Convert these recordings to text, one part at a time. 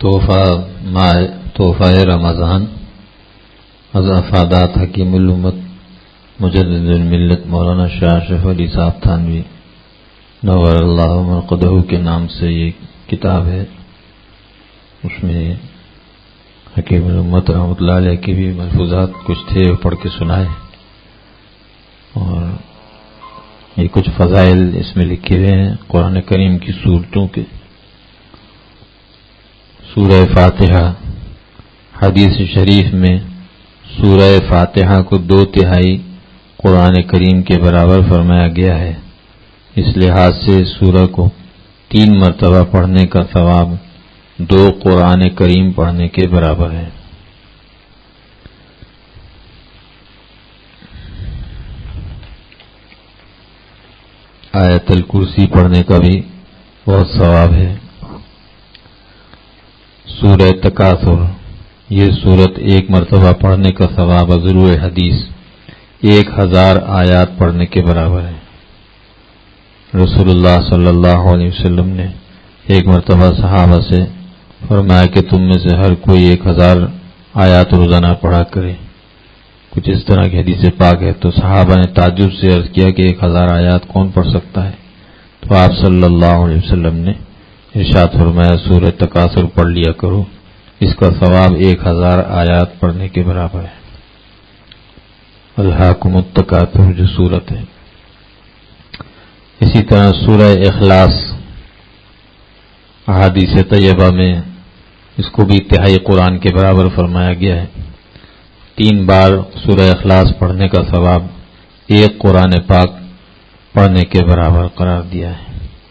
تحفہ رمضان از افادات حکیم الامت مجدد الملت مولانا شاہ اشرف علی صاحب تھانوی نور اللہ مرقدہ کے نام سے یہ کتاب ہے. اس میں حکیم الامت رحمۃ اللہ علیہ کے بھی ملفوظات کچھ تھے پڑھ کے سنائے، اور یہ کچھ فضائل اس میں لکھے ہوئے ہیں قرآن کریم کی صورتوں کے. سورہ فاتحہ، حدیث شریف میں سورہ فاتحہ کو 2/3 قرآن کریم کے برابر فرمایا گیا ہے. اس لحاظ سے سورہ کو 3 مرتبہ پڑھنے کا ثواب 2 قرآن کریم پڑھنے کے برابر ہے. آیت الکرسی پڑھنے کا بھی بہت ثواب ہے. سورہ تکاثر، یہ سورت 1 مرتبہ پڑھنے کا ثواب ضرور حدیث 1000 آیات پڑھنے کے برابر ہے. رسول اللہ صلی اللہ علیہ وسلم نے 1 مرتبہ صحابہ سے فرمایا کہ تم میں سے ہر کوئی 1000 آیات روزانہ پڑھا کرے. کچھ اس طرح کی حدیث پاک ہے. تو صحابہ نے تعجب سے عرض کیا کہ 1000 آیات کون پڑھ سکتا ہے؟ تو آپ صلی اللہ علیہ وسلم نے ارشاد فرمایا سورہ تکاثر پڑھ لیا کرو، اس کا ثواب 1000 آیات پڑھنے کے برابر ہے. الہاکم التکاثر جو سورت ہے. اسی طرح سورہ اخلاص احادیث طیبہ میں اس کو بھی 1/3 قرآن کے برابر فرمایا گیا ہے. 3 بار سورہ اخلاص پڑھنے کا ثواب 1 قرآن پاک پڑھنے کے برابر قرار دیا ہے.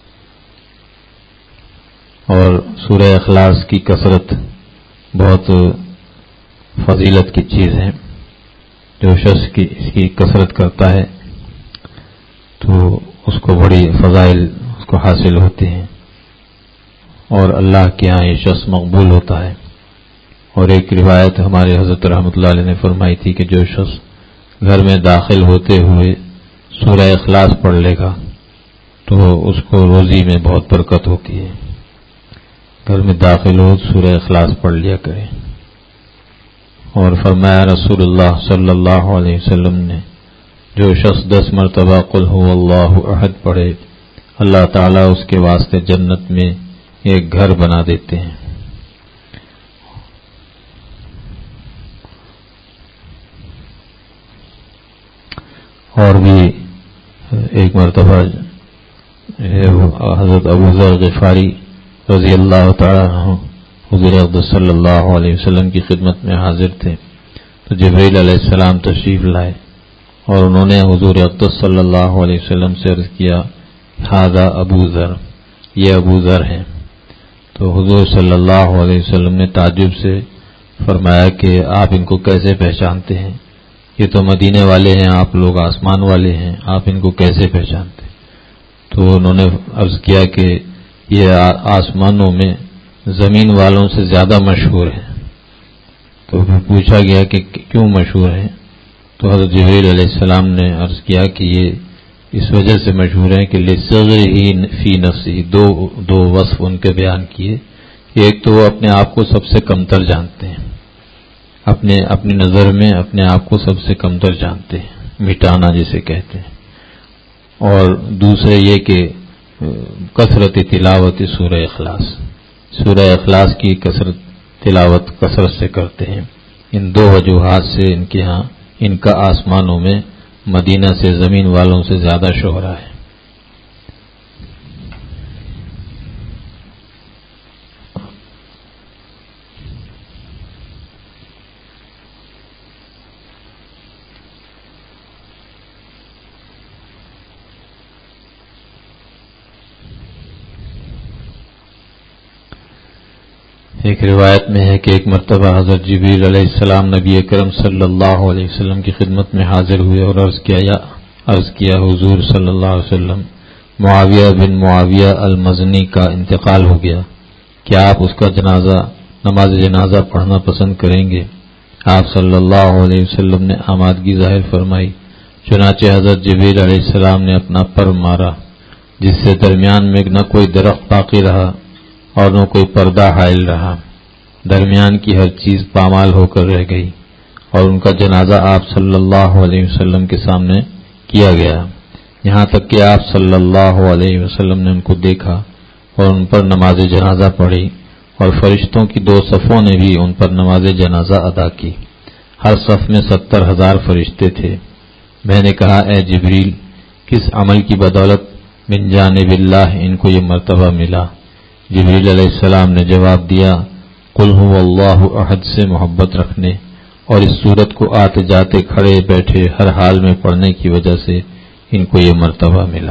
اور سورہ اخلاص کی کثرت بہت فضیلت کی چیز ہے. جو شخص اس کی کثرت کرتا ہے تو اس کو بڑی فضائل اس کو حاصل ہوتے ہیں، اور اللہ کے ہاں یہ شخص مقبول ہوتا ہے. اور ایک روایت ہمارے حضرت رحمۃ اللہ علیہ نے فرمائی تھی کہ جو شخص گھر میں داخل ہوتے ہوئے سورہ اخلاص پڑھ لے گا تو اس کو روزی میں بہت برکت ہوتی ہے. گھر میں داخل ہو سورہ اخلاص پڑھ لیا کرے. اور فرمایا رسول اللہ صلی اللہ علیہ وسلم نے جو شخص 10 مرتبہ قل هو اللہ احد پڑھے اللہ تعالیٰ اس کے واسطے جنت میں ایک گھر بنا دیتے ہیں. اور بھی ایک مرتبہ حضرت ابو ذر غفاری رضی اللہ تعالیٰ عنہ حضور اقدس صلی اللہ علیہ وسلم کی خدمت میں حاضر تھے. تو جبرائیل علیہ السلام تشریف لائے اور انہوں نے حضور اقدس صلی اللہ علیہ وسلم سے عرض کیا ھذا ابو ذر، یہ ابو ذر ہیں. تو حضور صلی اللہ علیہ وسلم نے تعجب سے فرمایا کہ آپ ان کو کیسے پہچانتے ہیں؟ یہ تو مدینے والے ہیں، آپ لوگ آسمان والے ہیں، آپ ان کو کیسے پہچانتے؟ تو انہوں نے عرض کیا کہ یہ آسمانوں میں زمین والوں سے زیادہ مشہور ہیں. تو پھر پوچھا گیا کہ کیوں مشہور ہیں؟ تو حضرت جبرائیل علیہ السلام نے عرض کیا کہ یہ اس وجہ سے مشہور ہیں کہ لصغرہ فی نفسہ، دو وصف ان کے بیان کیے. ایک تو وہ اپنے آپ کو سب سے کمتر جانتے ہیں، اپنی نظر میں اپنے آپ کو سب سے کمتر جانتے ہیں، مٹانا جسے کہتے ہیں. اور دوسرے یہ کہ کثرت تلاوت سورہ اخلاص، سورہ اخلاص کی کثرت تلاوت کثرت سے کرتے ہیں. ان 2 وجوہات سے ان کے ہاں ان کا آسمانوں میں مدینہ سے زمین والوں سے زیادہ شہرہ ہے. ایک روایت میں ہے کہ ایک مرتبہ حضرت جبریل علیہ السلام نبی اکرم صلی اللہ علیہ وسلم کی خدمت میں حاضر ہوئے اور عرض کیا حضور صلی اللہ علیہ وسلم معاویہ بن معاویہ المزنی کا انتقال ہو گیا، کیا آپ اس کا نماز جنازہ پڑھنا پسند کریں گے؟ آپ صلی اللہ علیہ وسلم نے آمادگی ظاہر فرمائی. چنانچہ حضرت جبریل علیہ السلام نے اپنا پر مارا جس سے درمیان میں نہ کوئی درخت باقی رہا اور نہ کوئی پردہ حائل رہا. درمیان کی ہر چیز پامال ہو کر رہ گئی، اور ان کا جنازہ آپ صلی اللہ علیہ وسلم کے سامنے کیا گیا، یہاں تک کہ آپ صلی اللہ علیہ وسلم نے ان کو دیکھا اور ان پر نماز جنازہ پڑھی، اور فرشتوں کی 2 صفوں نے بھی ان پر نماز جنازہ ادا کی۔ ہر صف میں 70,000 فرشتے تھے۔ میں نے کہا اے جبریل، کس عمل کی بدولت من جانب اللہ ان کو یہ مرتبہ ملا؟ جبریل علیہ السلام نے جواب دیا، قل هو اللہ احد سے محبت رکھنے اور اس سورت کو آتے جاتے کھڑے بیٹھے ہر حال میں پڑھنے کی وجہ سے ان کو یہ مرتبہ ملا۔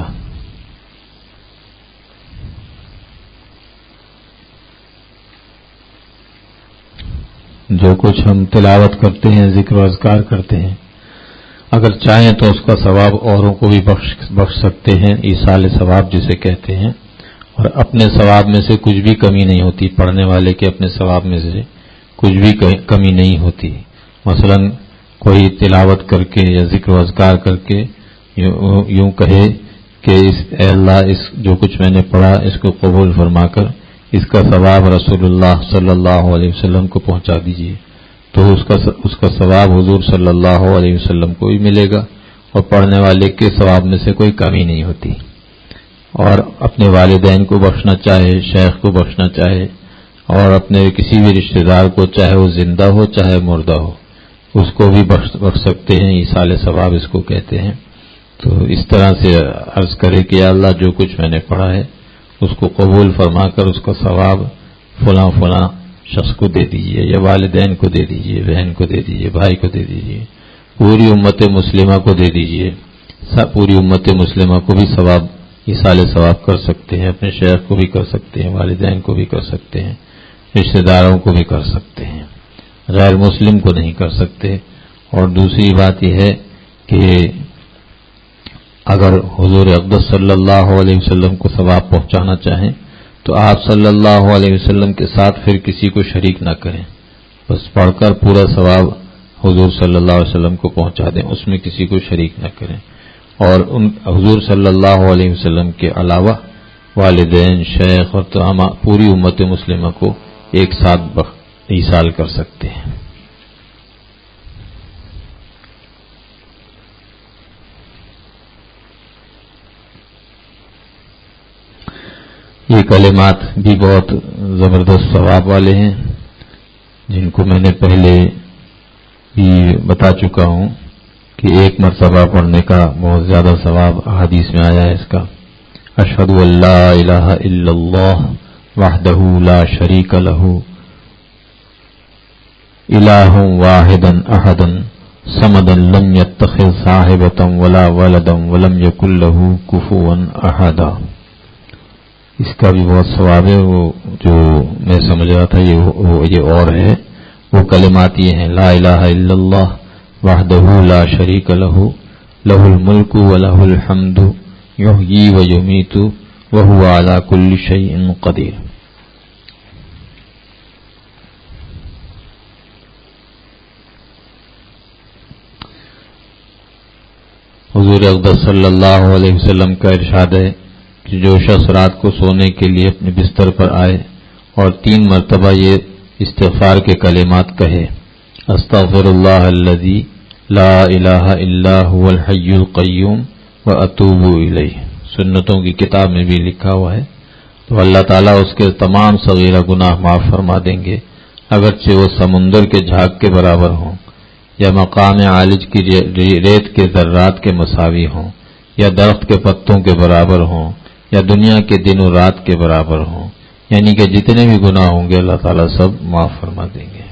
جو کچھ ہم تلاوت کرتے ہیں، ذکر و اذکار کرتے ہیں، اگر چاہیں تو اس کا ثواب اوروں کو بھی بخش سکتے ہیں، ایصال ثواب جسے کہتے ہیں، اور اپنے ثواب میں سے کچھ بھی کمی نہیں ہوتی، پڑھنے والے کے اپنے ثواب میں سے کچھ بھی کمی نہیں ہوتی۔ مثلا کوئی تلاوت کر کے یا ذکر و اذکار کر کے یوں کہے کہ اے اللہ اس جو کچھ میں نے پڑھا اس کو قبول فرما کر اس کا ثواب رسول اللہ صلی اللہ علیہ وسلم کو پہنچا دیجیے، تو اس کا ثواب حضور صلی اللہ علیہ وسلم کو بھی ملے گا، اور پڑھنے والے کے ثواب میں سے کوئی کمی نہیں ہوتی۔ اور اپنے والدین کو بخشنا چاہے، شیخ کو بخشنا چاہے، اور اپنے کسی بھی رشتہ دار کو، چاہے وہ زندہ ہو چاہے مردہ ہو، اس کو بھی بخش سکتے ہیں، ایصال ثواب اس کو کہتے ہیں۔ تو اس طرح سے عرض کرے کہ یا اللہ جو کچھ میں نے پڑھا ہے اس کو قبول فرما کر اس کا ثواب فلاں فلاں شخص کو دے دیجیے، یا والدین کو دے دیجیے، بہن کو دے دیجیے، بھائی کو دے دیجیے، پوری امت مسلمہ کو دے دیجیے۔ پوری امت مسلمہ کو بھی ثواب ایصال ثواب کر سکتے ہیں، اپنے شیخ کو بھی کر سکتے ہیں، والدین کو بھی کر سکتے ہیں، رشتہ داروں کو بھی کر سکتے ہیں، غیر مسلم کو نہیں کر سکتے۔ اور دوسری بات یہ ہے کہ اگر حضور اقدس صلی اللہ علیہ وسلم کو ثواب پہنچانا چاہیں تو آپ صلی اللہ علیہ وسلم کے ساتھ پھر کسی کو شریک نہ کریں، بس پڑھ کر پورا ثواب حضور صلی اللہ علیہ وسلم کو پہنچا دیں، اس میں کسی کو شریک نہ کریں۔ اور ان حضور صلی اللہ علیہ وسلم کے علاوہ والدین، شیخ اور تمام پوری امت مسلمہ کو ایک ساتھ ایصال کر سکتے ہیں۔ یہ کلمات بھی بہت زبردست ثواب والے ہیں، جن کو میں نے پہلے بھی بتا چکا ہوں کہ ایک مرتبہ پڑھنے کا بہت زیادہ ثواب احادیث میں آیا ہے اس کا۔ اشہد ان لا الہ الا اللہ وحدہ لا شریک لہ الہ واحدا احدا صمدا لم یتخذ صاحبۃ ولا ولدا ولم یکن لہ کفوا احد۔ اس کا بھی بہت ثواب ہے، وہ جو میں سمجھ رہا تھا یہ اور ہے۔ وہ کلمات یہ ہیں، لا الہ الا اللہ وحدہ لا شریک لہ لہ الملک ولہ الحمد یحیی ویمیت وہو علی کل شیء قدیر۔ حضور اقدس صلی اللہ علیہ وسلم کا ارشاد ہے کہ جو شخص رات کو سونے کے لیے اپنے بستر پر آئے اور 3 مرتبہ یہ استغفار کے کلمات کہے، استغفر اللہ الذی لا الہ الا هو الحی القیوم واتوب الیہ، سنتوں کی کتاب میں بھی لکھا ہوا ہے، تو اللہ تعالیٰ اس کے تمام صغیرہ گناہ معاف فرما دیں گے، اگرچہ وہ سمندر کے جھاگ کے برابر ہوں، یا مقام عالج کی ریت کے ذرات کے مساوی ہوں، یا درخت کے پتوں کے برابر ہوں، یا دنیا کے دن و رات کے برابر ہوں، یعنی کہ جتنے بھی گناہ ہوں گے اللہ تعالیٰ سب معاف فرما دیں گے۔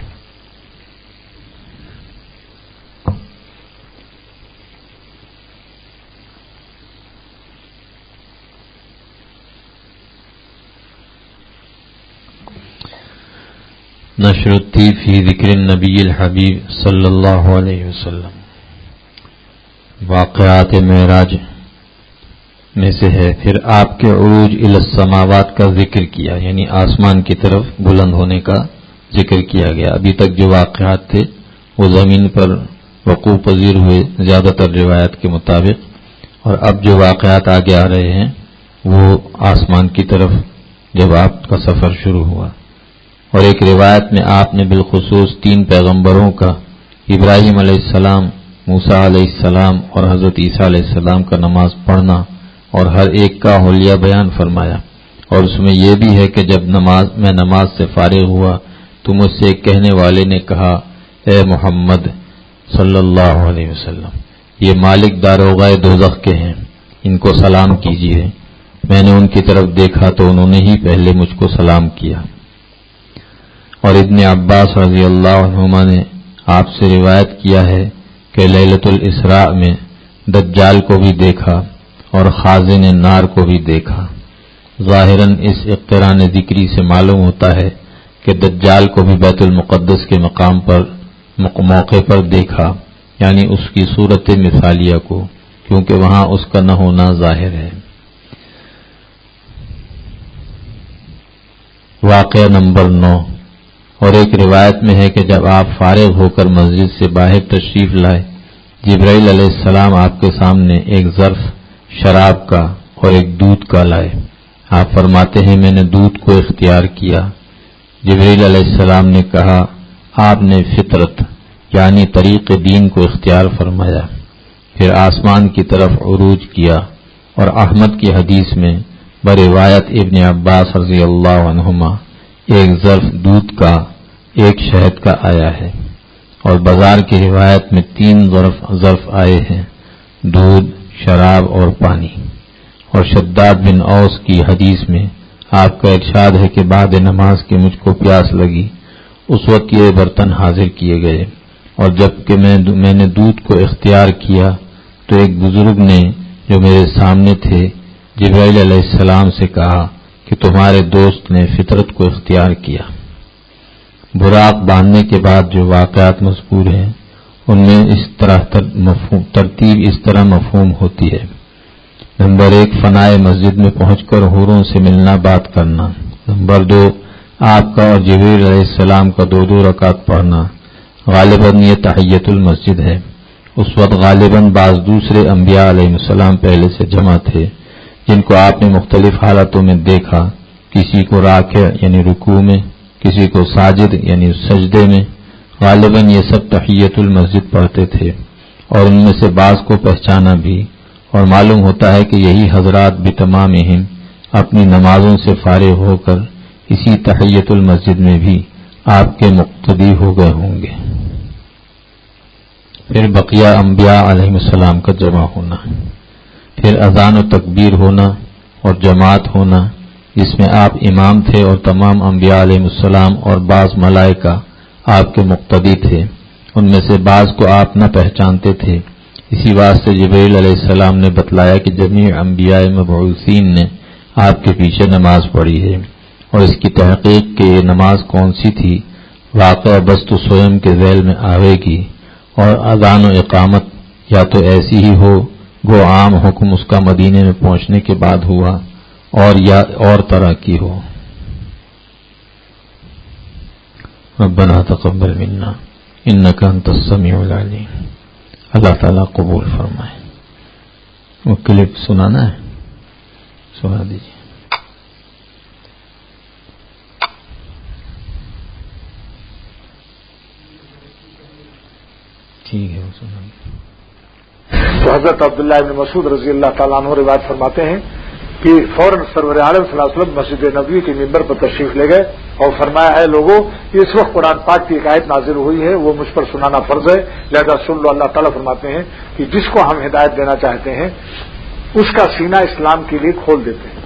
نشرتی فی ذکر النبی الحبیب صلی اللہ علیہ وسلم، واقعات معراج میں سے ہے۔ پھر آپ کے عروج الی السماوات کا ذکر کیا، یعنی آسمان کی طرف بلند ہونے کا ذکر کیا گیا۔ ابھی تک جو واقعات تھے وہ زمین پر وقوع پذیر ہوئے زیادہ تر روایات کے مطابق، اور اب جو واقعات آگے آ رہے ہیں وہ آسمان کی طرف جب آپ کا سفر شروع ہوا، اور ایک روایت میں آپ نے بالخصوص 3 پیغمبروں کا، ابراہیم علیہ السلام، موسیٰ علیہ السلام اور حضرت عیسیٰ علیہ السلام کا نماز پڑھنا اور ہر ایک کا حلیہ بیان فرمایا، اور اس میں یہ بھی ہے کہ جب میں نماز سے فارغ ہوا تو مجھ سے ایک کہنے والے نے کہا، اے محمد صلی اللہ علیہ وسلم، یہ مالک داروغہ دوزخ کے ہیں، ان کو سلام کیجیے۔ میں نے ان کی طرف دیکھا تو انہوں نے ہی پہلے مجھ کو سلام کیا۔ اور ابن عباس رضی اللہ عنہما نے آپ سے روایت کیا ہے کہ لیلۃ الاسراء میں دجال کو بھی دیکھا اور خازن نار کو بھی دیکھا۔ ظاہراً اس اقتران ذکری سے معلوم ہوتا ہے کہ دجال کو بھی بیت المقدس کے مقام پر موقع پر دیکھا، یعنی اس کی صورت مثالیہ کو، کیونکہ وہاں اس کا نہ ہونا ظاہر ہے۔ واقعہ نمبر 9۔ اور ایک روایت میں ہے کہ جب آپ فارغ ہو کر مسجد سے باہر تشریف لائے، جبرائیل علیہ السلام آپ کے سامنے ایک ظرف شراب کا اور ایک دودھ کا لائے۔ آپ فرماتے ہیں میں نے دودھ کو اختیار کیا۔ جبرائیل علیہ السلام نے کہا، آپ نے فطرت یعنی طریق دین کو اختیار فرمایا۔ پھر آسمان کی طرف عروج کیا، اور احمد کی حدیث میں بروایت ابن عباس رضی اللہ عنہما ایک ظرف دودھ کا ایک شہد کا آیا ہے، اور بازار کی روایت میں 3 ظرف آئے ہیں، دودھ، شراب اور پانی۔ اور شداد بن اوس کی حدیث میں آپ کا ارشاد ہے کہ بعد نماز کے مجھ کو پیاس لگی، اس وقت یہ برتن حاضر کیے گئے، اور جب کہ میں نے دودھ کو اختیار کیا تو ایک بزرگ نے جو میرے سامنے تھے جبرائیل علیہ السلام سے کہا کہ تمہارے دوست نے فطرت کو اختیار کیا۔ براق باندھنے کے بعد جو واقعات مذکور ہیں ان میں اس طرح ترتیب اس طرح مفہوم ہوتی ہے۔ نمبر 1، فنائے مسجد میں پہنچ کر حوروں سے ملنا، بات کرنا۔ نمبر 2، آپ کا اور جبرائیل علیہ السلام کا 2 رکعت پڑھنا۔ غالباً یہ تحیت المسجد ہے۔ اس وقت غالباً بعض دوسرے انبیاء علیہ السلام پہلے سے جمع تھے جن کو آپ نے مختلف حالتوں میں دیکھا، کسی کو راکع یعنی رکوع میں، کسی کو ساجد یعنی سجدے میں۔ غالباً یہ سب تحیت المسجد پڑھتے تھے، اور ان میں سے بعض کو پہچانا بھی، اور معلوم ہوتا ہے کہ یہی حضرات بھی تمامہم اپنی نمازوں سے فارغ ہو کر اسی تحیت المسجد میں بھی آپ کے مقتدی ہو گئے ہوں گے۔ پھر بقیہ انبیاء علیہ السلام کا جمع ہونا، پھر اذان و تکبیر ہونا اور جماعت ہونا جس میں آپ امام تھے اور تمام انبیاء علیہ السلام اور بعض ملائکہ آپ کے مقتدی تھے، ان میں سے بعض کو آپ نہ پہچانتے تھے۔ اسی واسطے جبرائیل علیہ السلام نے بتلایا کہ جمیع انبیاء مبعوثین نے آپ کے پیچھے نماز پڑھی ہے، اور اس کی تحقیق کہ یہ نماز کون سی تھی واقعہ بست و سویم کے ذیل میں آوے گی، اور اذان و اقامت یا تو ایسی ہی ہو گو عام حکم اس کا مدینے میں پہنچنے کے بعد ہوا، اور یا اور طرح کی ہو۔ ربنا تقبل منا انک انت السمیع العلیم۔ اللہ تعالیٰ قبول فرمائے۔ وہ کلپ سنانا ہے، سنا دیجیے۔ ٹھیک ہے، وہ سنا دیجیے۔ تو حضرت عبداللہ ابن مسعود رضی اللہ تعالیٰ عنہ روایت فرماتے ہیں کہ فوراً سرور عالم صلی اللہ علیہ وسلم مسجد نبوی کے ممبر پر تشریف لے گئے اور فرمایا، ہے لوگوں، اس وقت قرآن پاک کی ایک آیت نازل ہوئی ہے، وہ مجھ پر سنانا فرض ہے، لہذا سن لو۔ اللہ تعالیٰ فرماتے ہیں کہ جس کو ہم ہدایت دینا چاہتے ہیں اس کا سینہ اسلام کے لیے کھول دیتے ہیں۔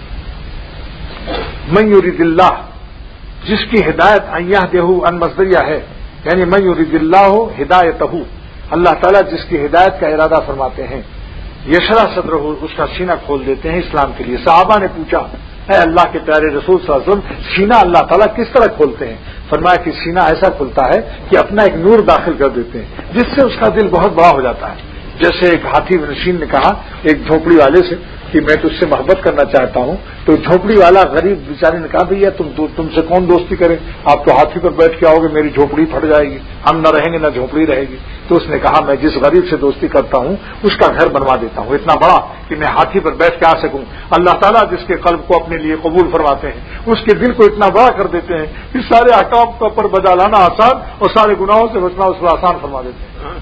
من یرید اللہ، جس کی ہدایت ان یہدہ ان مصدریہ ہے، یعنی من یرید اللہ ہدایتہ، اللہ تعالیٰ جس کی ہدایت کا ارادہ فرماتے ہیں، یشرح صدرہ، اس کا سینہ کھول دیتے ہیں اسلام کے لیے۔ صحابہ نے پوچھا، اے اللہ کے پیارے رسول صلی اللہ علیہ وسلم، سینہ اللہ تعالیٰ کس طرح کھولتے ہیں؟ فرمایا کہ سینہ ایسا کھلتا ہے کہ اپنا ایک نور داخل کر دیتے ہیں جس سے اس کا دل بہت بڑا ہو جاتا ہے۔ جیسے ایک ہاتھی نشین نے کہا ایک جھوپڑی والے سے کہ میں تجھ سے محبت کرنا چاہتا ہوں، تو جھونپڑی والا غریب بیچارے نے کہا بھیا تم سے کون دوستی کرے، آپ تو ہاتھی پر بیٹھ کے آؤ گے، میری جھونپڑی پھٹ جائے گی، ہم نہ رہیں گے نہ جھونپڑی رہے گی۔ تو اس نے کہا میں جس غریب سے دوستی کرتا ہوں اس کا گھر بنوا دیتا ہوں اتنا بڑا کہ میں ہاتھی پر بیٹھ کے آ سکوں۔ اللہ تعالیٰ جس کے قلب کو اپنے لیے قبول فرماتے ہیں اس کے دل کو اتنا بڑا کر دیتے ہیں کہ سارے احکام پر بجا لانا آسان اور سارے گناہوں سے بچنا اس کو آسان فرما دیتے ہیں۔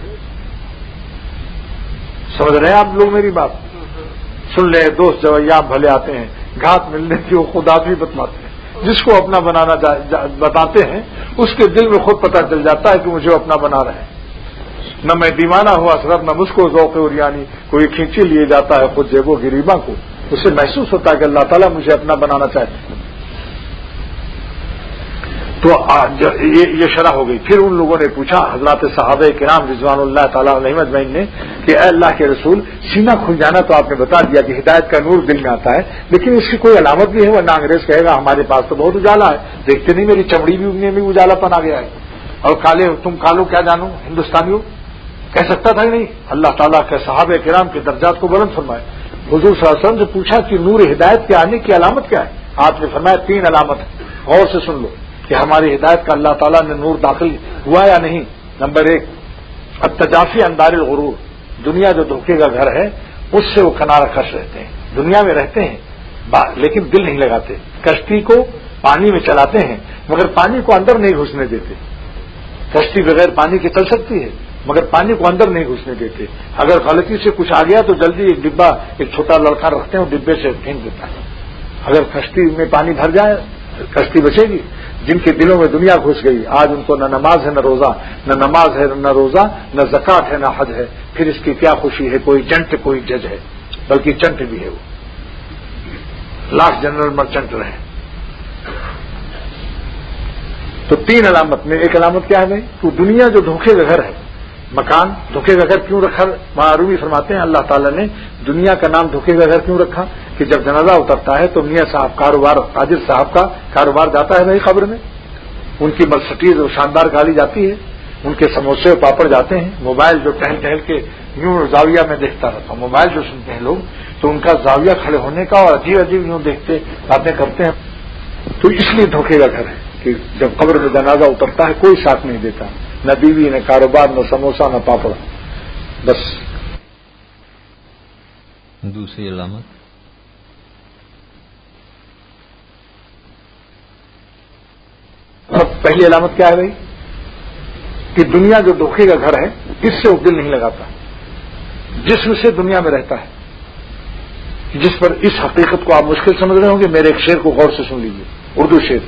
سمجھ رہے ہیں آپ لوگ میری بات؟ سن لیں، دوست جب ایام بھلے آتے ہیں، گھات ملنے کی وہ خود آدمی بتلاتے ہیں۔ جس کو اپنا بنانا بتاتے ہیں اس کے دل میں خود پتہ چل جاتا ہے کہ مجھے اپنا بنا رہے ہیں۔ نہ میں دیوانہ ہوا صرف نہ مجھ کو ذوق اوریانی، کوئی کھینچے لیے جاتا ہے خود جیب و غریباں کو، اسے محسوس ہوتا ہے کہ اللہ تعالیٰ مجھے اپنا بنانا چاہتے ہیں۔ تو یہ شرح ہو گئی۔ پھر ان لوگوں نے پوچھا حضرات صحابہ کرام رضوان اللہ تعالیٰ علیہم اجمعین نے کہ اے اللہ کے رسول، سینہ کھل جانا تو آپ نے بتا دیا کہ ہدایت کا نور دل میں آتا ہے، لیکن اس کی کوئی علامت بھی ہے؟ ورنہ انگریز کہے گا ہمارے پاس تو بہت اجالا ہے، دیکھتے نہیں میری چمڑی بھی میں بھی اجالا پن آ گیا ہے، اور کالے تم کالو کیا جانو ہندوستانیوں، کہہ سکتا تھا ہی نہیں۔ اللہ تعالیٰ کے صحابہ کرام کے درجات کو بلند فرمائے۔ حضور صلی اللہ علیہ وسلم سے پوچھا کہ نور ہدایت کے آنے کی علامت کیا ہے؟ آپ نے فرمایا 3 علامت ہے، غور سے سن لو کہ ہماری ہدایت کا اللہ تعالیٰ نے نور داخل ہوا یا نہیں۔ نمبر 1، التجافی عن دار الغرور، دنیا جو دھوکے کا گھر ہے اس سے وہ کنارہ کش رہتے ہیں، دنیا میں رہتے ہیں لیکن دل نہیں لگاتے، کشتی کو پانی میں چلاتے ہیں مگر پانی کو اندر نہیں گھسنے دیتے۔ کشتی بغیر پانی کے چل سکتی ہے مگر پانی کو اندر نہیں گھسنے دیتے۔ اگر غلطی سے کچھ آ گیا تو جلدی ایک ڈبہ، ایک چھوٹا لڑکا رکھتے ہیں، وہ ڈبے سے پھینک دیتا ہے۔ اگر کشتی میں پانی بھر جائے کشتی بچے گی۔ جن کے دلوں میں دنیا گھس گئی، آج ان کو نہ نماز ہے نہ روزہ، نہ نماز ہے نہ روزہ، نہ زکوٰۃ ہے نہ حج ہے، پھر اس کی کیا خوشی ہے؟ کوئی جنٹ کوئی جج ہے، بلکہ چنٹ بھی ہے، وہ لاکھ جنرل مرچنٹ رہے۔ تو 3 علامت میں ایک علامت کیا ہے بھائی؟ تو دنیا جو دھوکے کا گھر ہے، مکان دھوکے کا گھر کیوں رکھا؟ معروی فرماتے ہیں اللہ تعالیٰ نے دنیا کا نام دھوکے کا گھر کیوں رکھا کہ جب جنازہ اترتا ہے تو میاں صاحب کاروبار، تاجر صاحب کا کاروبار جاتا ہے بھائی قبر میں، ان کی مرسڈیز اور شاندار گاڑی جاتی ہے، ان کے سموسے اور پاپڑ جاتے ہیں، موبائل جو ٹہل ٹہل کے یوں زاویہ میں دیکھتا رہتا ہوں، موبائل جو سنتے ہیں لوگ تو ان کا زاویہ کھڑے ہونے کا اور عجیب عجیب یوں دیکھتے باتیں کرتے ہیں۔ تو اس لیے دھوکے کا گھر ہے کہ جب قبر میں جنازہ اترتا ہے کوئی ساتھ نہیں دیتا، نہ بیوی نہ کاروبار نہ سموسہ نہ پاپڑ، بس۔ دوسری علامت اب پہلی علامت کیا ہے بھائی؟ کہ دنیا جو دھوکے کا گھر ہے اس سے وہ دل نہیں لگاتا، جسم سے دنیا میں رہتا ہے، جس پر اس حقیقت کو آپ مشکل سمجھ رہے ہوں گے، میرے ایک شعر کو غور سے سن لیجیے، اردو شعر۔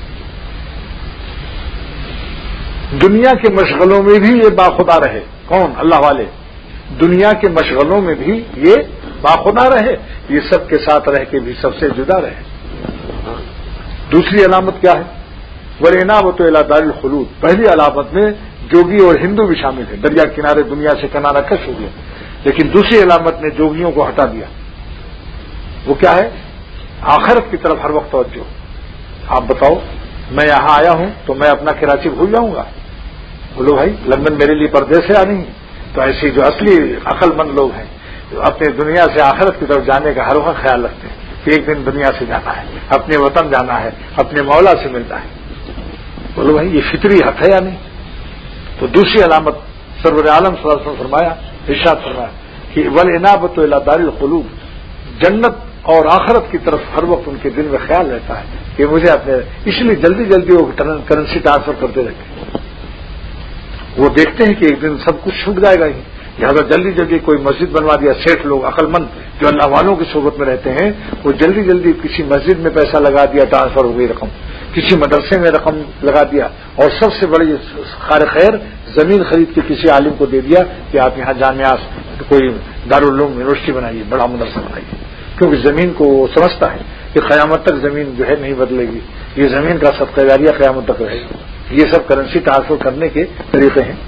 دنیا کے مشغلوں میں بھی یہ باخدا رہے، کون؟ اللہ والے، دنیا کے مشغلوں میں بھی یہ باخدا رہے، یہ سب کے ساتھ رہ کے بھی سب سے جدا رہے۔ دوسری علامت کیا ہے؟ وَالْإِنَابَةُ إِلَىٰ دَارِ الْخُلُودِ، پہلی علامت میں جوگی اور ہندو بھی شامل ہے، دریا کنارے دنیا سے کنارہ کش ہو گیا، لیکن دوسری علامت نے جوگیوں کو ہٹا دیا، وہ کیا ہے؟ آخرت کی طرف ہر وقت توجہ۔ آپ بتاؤ، میں یہاں آیا ہوں تو میں اپنا کراچی بھول جاؤں گا؟ بولو بھائی، لندن میرے لیے پردیس ہے یا نہیں؟ تو ایسی جو اصلی عقل مند لوگ ہیں اپنے دنیا سے آخرت کی طرف جانے کا ہر وقت خیال رکھتے ہیں کہ ایک دن دنیا سے جانا ہے، اپنے وطن جانا ہے، اپنے مولا سے ملنا ہے۔ بولو بھائی، یہ فطری حق ہے یا نہیں؟ تو دوسری علامت سرور عالم صلی اللہ علیہ وسلم فرمایا، ارشاد فرمایا کہ وَالْإِنَابَةُ إِلَىٰ دَارِ الْخُلُودِ، جنت اور آخرت کی طرف ہر وقت ان کے دل میں خیال رہتا ہے کہ مجھے اپنے، اس لیے جلدی جلدی وہ کرنسی ٹرانسفر کرتے رہتے ہیں، وہ دیکھتے ہیں کہ ایک دن سب کچھ چھوٹ جائے گا ہی، لہٰذا جلدی جلدی کوئی مسجد بنوا دیا۔ سیٹھ لوگ عقل مند جو اللہ والوں کی صحبت میں رہتے ہیں وہ جلدی جلدی کسی مسجد میں پیسہ لگا دیا، ٹرانسفر ہو گئی رقم، کسی مدرسے میں رقم لگا دیا، اور سب سے بڑی خیر زمین خرید کے کسی عالم کو دے دیا کہ آپ یہاں جامعہ کوئی دارالعلوم یونیورسٹی بنائیے، بڑا مدرسہ بنائیے، کیونکہ زمین کو وہ سمجھتا ہے کہ قیامت تک زمین جو ہے نہیں بدلے گی، یہ زمین کا صدقہ جاریہ قیامت تک رہے گا۔ یہ سب کرنسی ٹرانسفر کرنے کے طریقے ہیں۔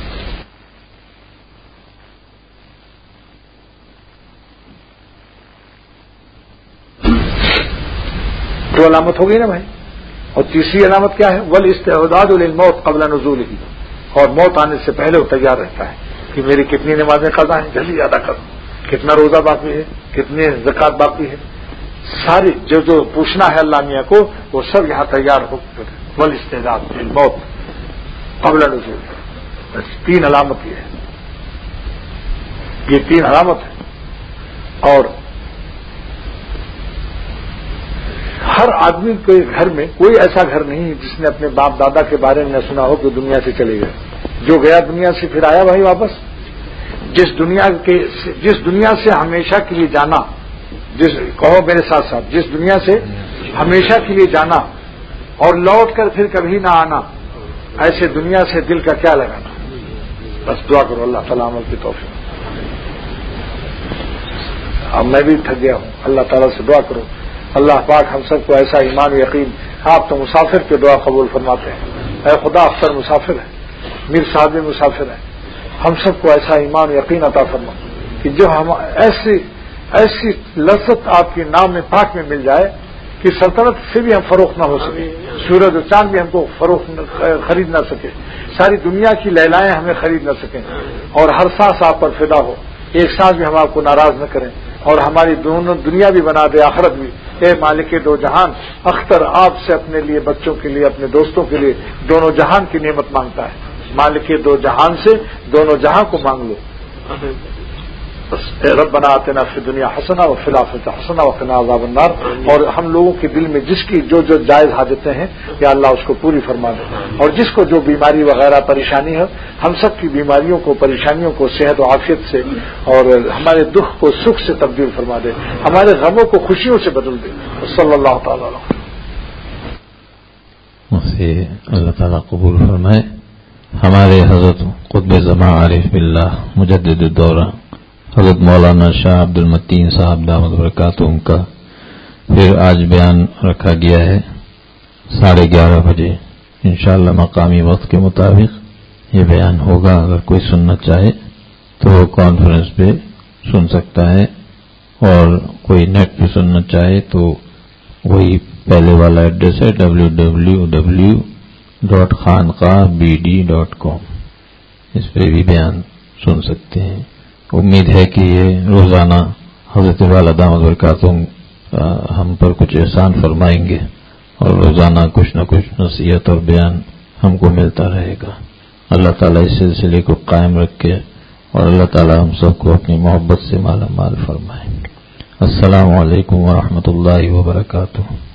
دو علامت ہو گئی نا بھائی، اور تیسری علامت کیا ہے؟ والاستعداد للموت قبل نزولہ، اور موت آنے سے پہلے وہ تیار رہتا ہے کہ میری کتنی نمازیں قضا ہیں، جلدی ادا کروں، کتنا روزہ باقی ہے، کتنے زکات باقی ہے، ساری جو پوچھنا ہے اللہ میاں کو وہ سب یہاں تیار ہو والاستعداد للموت قبل نزول. بس 3 علامت یہ ہے، یہ 3 علامت ہے. اور ہر آدمی کے گھر میں کوئی ایسا گھر نہیں جس نے اپنے باپ دادا کے بارے میں نہ سنا ہو کہ دنیا سے چلے گئے. جو گیا دنیا سے پھر آیا بھائی واپس. جس دنیا سے ہمیشہ کے لیے جانا، کہو میرے ساتھ ساتھ، جس دنیا سے ہمیشہ کے لیے جانا اور لوٹ کر پھر کبھی نہ آنا، ایسے دنیا سے دل کا کیا لگانا. بس دعا کرو اللہ تعالیٰ عمل کی توفیق. اب میں بھی تھک گیا ہوں، اللہ تعالیٰ سے دعا کرو اللہ پاک ہم سب کو ایسا ایمان و یقین. آپ تو مسافر کی دعا قبول فرماتے ہیں. اے خدا اختر مسافر ہے، میر صاحب مسافر ہے، ہم سب کو ایسا ایمان و یقین عطا فرما کہ جو ہم ایسی لذت آپ کے نام پاک میں مل جائے کہ سلطنت سے بھی ہم فروخت نہ ہو سکے، سورج و چاند بھی ہم کو خرید نہ سکے، ساری دنیا کی لیلائیں ہمیں خرید نہ سکیں، اور ہر سانس آپ پر فدا ہو، ایک سانس بھی ہم آپ کو ناراض نہ کریں، اور ہماری دونوں دنیا بھی بنا دے آخرت بھی. اے مالک دو جہان، اختر آپ سے اپنے لیے، بچوں کے لیے، اپنے دوستوں کے لیے دونوں جہان کی نعمت مانگتا ہے. مالک دو جہان سے دونوں جہاں کو مانگ لو. بس ربنا آتنا فی الدنیا حسنہ وفی الآخرۃ حسنہ وقنا عذاب النار. اور ہم لوگوں کے دل میں جس کی جو جائز حاجتیں ہیں یا اللہ اس کو پوری فرما دے، اور جس کو جو بیماری وغیرہ پریشانی ہے ہم سب کی بیماریوں کو، پریشانیوں کو صحت و عافیت سے، اور ہمارے دکھ کو سکھ سے تبدیل فرما دے، ہمارے غموں کو خوشیوں سے بدل دے. صلی اللہ تعالی علیہ اللہ تعالیٰ قبول فرمائے. ہمارے حضرت قطب زمان عارف باللہ مجدد الدورہ حضرت مولانا شاہ عبد المتین صاحب دامت برکاتہم کا پھر آج بیان رکھا گیا ہے 11:30 بجے. انشاءاللہ مقامی وقت کے مطابق یہ بیان ہوگا. اگر کوئی سننا چاہے تو وہ کانفرنس پہ سن سکتا ہے، اور کوئی نیٹ پہ سننا چاہے تو وہی پہلے والا ایڈریس ہے www.khanqahbd.com. اس پہ بھی بیان سن سکتے ہیں. امید ہے کہ یہ روزانہ حضرت والا دامت برکاتہم ہم پر کچھ احسان فرمائیں گے، اور روزانہ کچھ نہ کچھ نصیحت اور بیان ہم کو ملتا رہے گا. اللہ تعالیٰ اس سلسلے کو قائم رکھے، اور اللہ تعالیٰ ہم سب کو اپنی محبت سے مالا مال فرمائے. السلام علیکم ورحمۃ اللہ وبرکاتہ.